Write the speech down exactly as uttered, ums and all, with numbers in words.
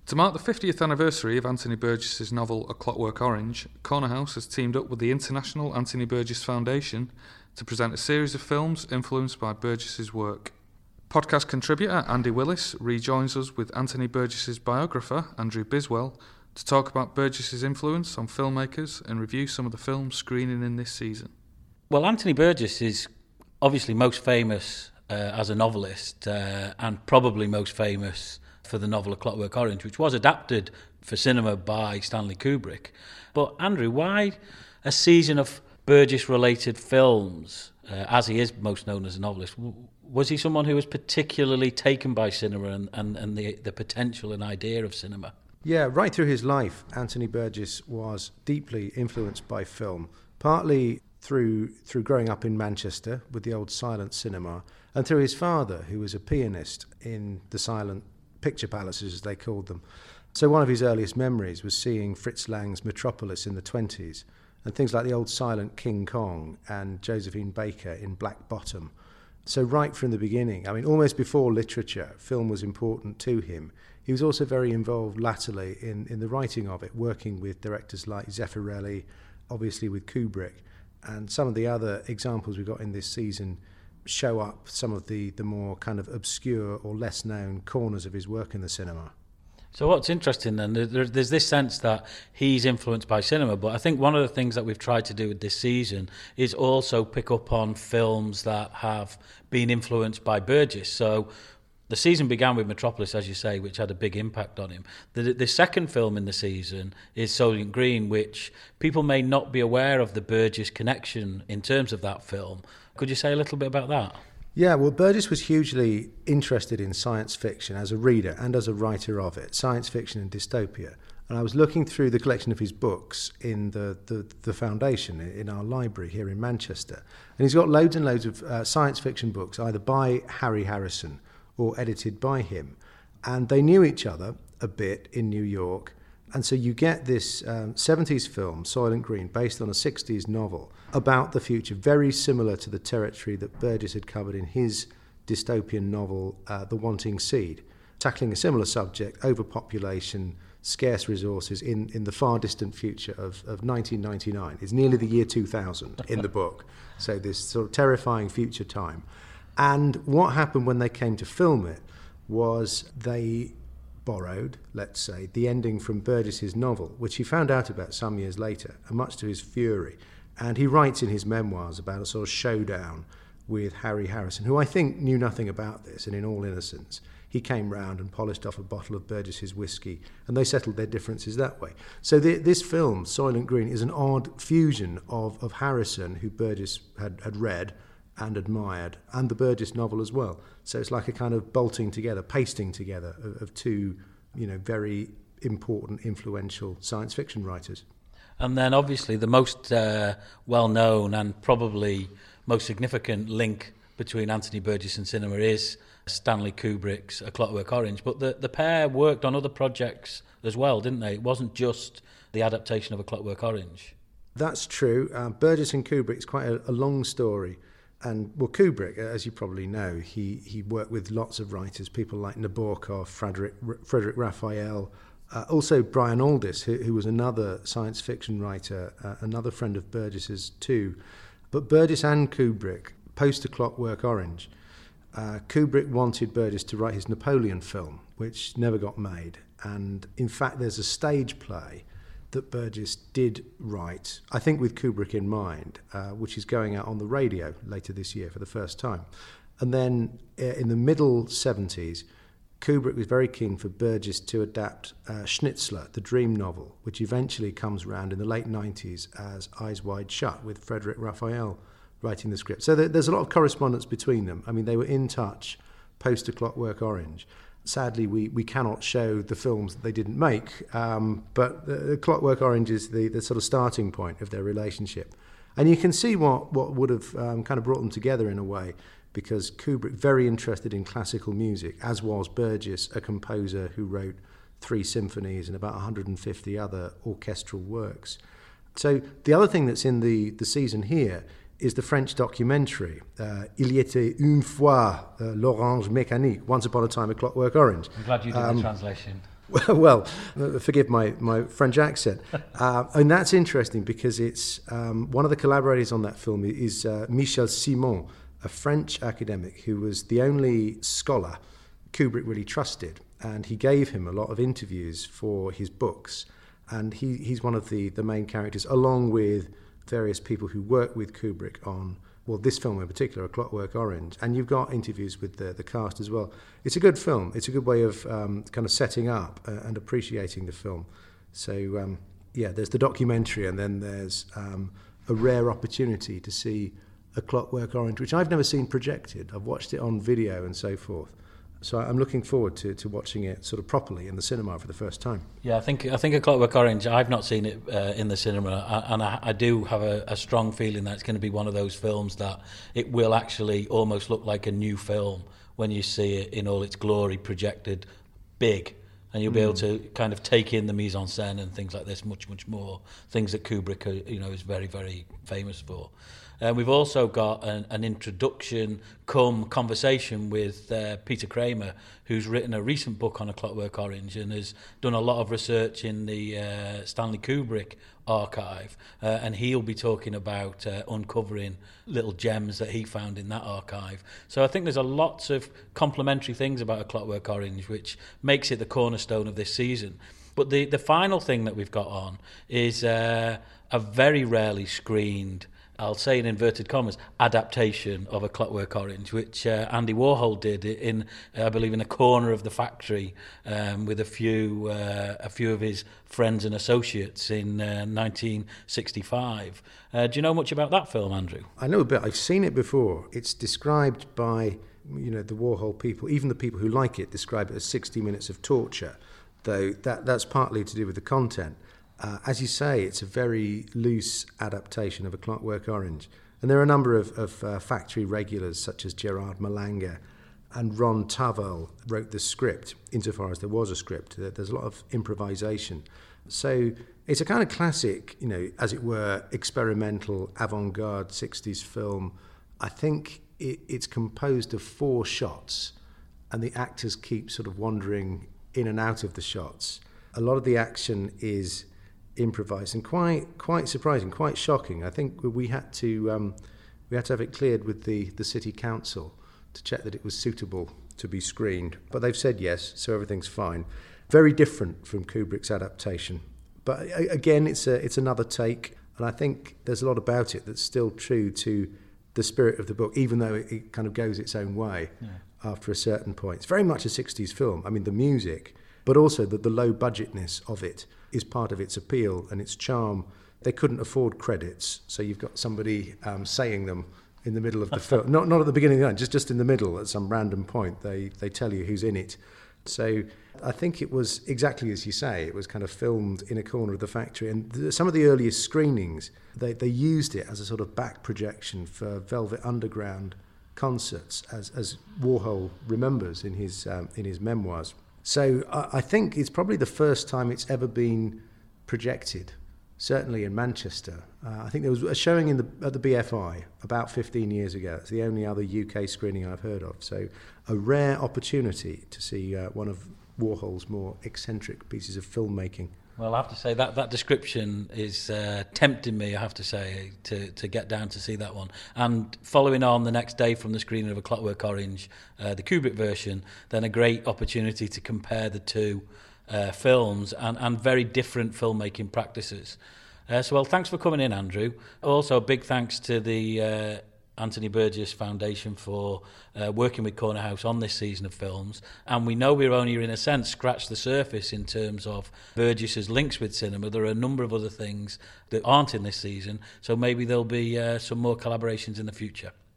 To mark the fiftieth anniversary of Anthony Burgess's novel A Clockwork Orange, Corner House has teamed up with the International Anthony Burgess Foundation to present a series of films influenced by Burgess's work. Podcast contributor Andy Willis rejoins us with Anthony Burgess's biographer, Andrew Biswell, to talk about Burgess's influence on filmmakers and review some of the films screening in this season. Well, Anthony Burgess is obviously most famous uh, as a novelist uh, and probably most famous for the novel A Clockwork Orange, which was adapted for cinema by Stanley Kubrick. But Andrew, why a season of Burgess-related films, uh, as he is most known as a novelist? Was he someone who was particularly taken by cinema and, and, and the, the potential and idea of cinema? Yeah, right through his life, Anthony Burgess was deeply influenced by film, partly through through growing up in Manchester with the old silent cinema, and through his father, who was a pianist in the silent picture palaces, as they called them. So one of his earliest memories was seeing Fritz Lang's Metropolis in the twenties, and things like the old silent King Kong and Josephine Baker in Black Bottom. So right from the beginning, I mean, almost before literature, film was important to him. He was also very involved latterly in, in the writing of it, working with directors like Zeffirelli, obviously with Kubrick, and some of the other examples we've got in this season show up some of the, the more kind of obscure or less known corners of his work in the cinema. So what's interesting then, there, there's this sense that he's influenced by cinema, but I think one of the things that we've tried to do with this season is also pick up on films that have been influenced by Burgess. So the season began with Metropolis, as you say, which had a big impact on him. The, the second film in the season is Soylent Green, which people may not be aware of the Burgess connection in terms of that film. Could you say a little bit about that? Yeah, well, Burgess was hugely interested in science fiction as a reader and as a writer of it, science fiction and dystopia. And I was looking through the collection of his books in the, the, the foundation, in our library here in Manchester. And he's got loads and loads of uh, science fiction books, either by Harry Harrison or edited by him. And they knew each other a bit in New York. And so you get this um, seventies film, Soylent Green, based on a sixties novel about the future, very similar to the territory that Burgess had covered in his dystopian novel, uh, The Wanting Seed, tackling a similar subject, overpopulation, scarce resources in, in the far distant future of, of nineteen ninety-nine. It's nearly the year two thousand in the book, so this sort of terrifying future time. And what happened when they came to film it was they borrowed, let's say, the ending from Burgess's novel, which he found out about some years later, and much to his fury. And he writes in his memoirs about a sort of showdown with Harry Harrison, who I think knew nothing about this, and in all innocence, he came round and polished off a bottle of Burgess's whiskey, and they settled their differences that way. So the, this film, Soylent Green, is an odd fusion of, of Harrison, who Burgess had, had read and admired, and the Burgess novel as well. So it's like a kind of bolting together, pasting together of, of two, you know, very important, influential science fiction writers. And then obviously the most uh, well-known and probably most significant link between Anthony Burgess and cinema is Stanley Kubrick's A Clockwork Orange. But the, the pair worked on other projects as well, didn't they? It wasn't just the adaptation of A Clockwork Orange. That's true. Uh, Burgess and Kubrick is quite a, a long story. And, well, Kubrick, as you probably know, he, he worked with lots of writers, people like Nabokov, Frederick, Frederick Raphael, uh, also Brian Aldiss, who, who was another science fiction writer, uh, another friend of Burgess's too. But Burgess and Kubrick, post A Clockwork Orange, uh, Kubrick wanted Burgess to write his Napoleon film, which never got made. And, in fact, there's a stage play that Burgess did write, I think with Kubrick in mind, uh, which is going out on the radio later this year for the first time. And then uh, in the middle seventies, Kubrick was very keen for Burgess to adapt uh, Schnitzler, the dream novel, which eventually comes around in the late nineties as Eyes Wide Shut, with Frederick Raphael writing the script. So there, there's a lot of correspondence between them. I mean, they were in touch post A Clockwork Orange. Sadly, we, we cannot show the films that they didn't make, um, but the Clockwork Orange is the, the sort of starting point of their relationship. And you can see what, what would have um, kind of brought them together in a way, because Kubrick, very interested in classical music, as was Burgess, a composer who wrote three symphonies and about one hundred fifty other orchestral works. So the other thing that's in the, the season here is the French documentary, uh, Il y était une fois uh, l'Orange Mécanique, Once Upon a Time, A Clockwork Orange. I'm glad you did um, the translation. Well, forgive my, my French accent. Uh, and that's interesting because it's um, one of the collaborators on that film is uh, Michel Simon, a French academic who was the only scholar Kubrick really trusted. And he gave him a lot of interviews for his books. And he, he's one of the, the main characters, along with various people who work with Kubrick on, well, this film in particular, A Clockwork Orange. And you've got interviews with the, the cast as well. It's a good film. It's a good way of um, kind of setting up uh, and appreciating the film. So, um, yeah, there's the documentary, and then there's um, a rare opportunity to see A Clockwork Orange, which I've never seen projected. I've watched it on video and so forth. So I'm looking forward to, to watching it sort of properly in the cinema for the first time. Yeah, I think I think A Clockwork Orange, I've not seen it uh, in the cinema, and I, I do have a, a strong feeling that it's going to be one of those films that it will actually almost look like a new film when you see it in all its glory projected big, and you'll be mm. able to kind of take in the mise en scène and things like this much, much more, things that Kubrick, uh, you know, is very, very famous for. Uh, we've also got an, an introduction come conversation with uh, Peter Kramer, who's written a recent book on A Clockwork Orange and has done a lot of research in the uh, Stanley Kubrick archive, uh, and he'll be talking about uh, uncovering little gems that he found in that archive. So I think there's a lots of complementary things about A Clockwork Orange, which makes it the cornerstone of this season. But the, the final thing that we've got on is uh, a very rarely screened, I'll say in inverted commas, adaptation of A Clockwork Orange, which uh, Andy Warhol did in, I believe, in a corner of the factory um, with a few uh, a few of his friends and associates in uh, nineteen sixty-five. Uh, do you know much about that film, Andrew? I know a bit. I've seen it before. It's described by, you know, the Warhol people, even the people who like it, describe it as sixty minutes of torture, though that that's partly to do with the content. Uh, as you say, it's a very loose adaptation of A Clockwork Orange. And there are a number of, of uh, factory regulars, such as Gerard Malanga, and Ron Tavel wrote the script, insofar as there was a script. There's a lot of improvisation. So it's a kind of classic, you know, as it were, experimental, avant-garde sixties film. I think it, it's composed of four shots, and the actors keep sort of wandering in and out of the shots. A lot of the action is improvised and quite quite surprising, quite shocking. I think we had to um, we had to have it cleared with the, the city council to check that it was suitable to be screened. But they've said yes, so everything's fine. Very different from Kubrick's adaptation. But again, it's a it's another take, and I think there's a lot about it that's still true to the spirit of the book, even though it, it kind of goes its own way yeah. after a certain point. It's very much a sixties film. I mean, the music, but also the, the low budgetness of it is part of its appeal and its charm. They couldn't afford credits, so you've got somebody um, saying them in the middle of the film. Not not at the beginning of the end, just, just in the middle at some random point. They, they tell you who's in it. So I think it was exactly as you say. It was kind of filmed in a corner of the factory. And th- some of the earliest screenings, they, they used it as a sort of back projection for Velvet Underground concerts, as, as Warhol remembers in his um, in his memoirs. So I think it's probably the first time it's ever been projected, certainly in Manchester. Uh, I think there was a showing in the, at the B F I about fifteen years ago. It's the only other U K screening I've heard of. So a rare opportunity to see uh, one of Warhol's more eccentric pieces of filmmaking. Well, I have to say that that description is uh, tempting me, I have to say, to, to get down to see that one. And following on the next day from the screening of A Clockwork Orange, uh, the Kubrick version, then a great opportunity to compare the two uh, films and, and very different filmmaking practices. Uh, so, well, thanks for coming in, Andrew. Also, a big thanks to the uh, Anthony Burgess Foundation for uh, working with Corner House on this season of films. And we know we're only, in a sense, scratched the surface in terms of Burgess's links with cinema. There are a number of other things that aren't in this season, so maybe there'll be uh, some more collaborations in the future.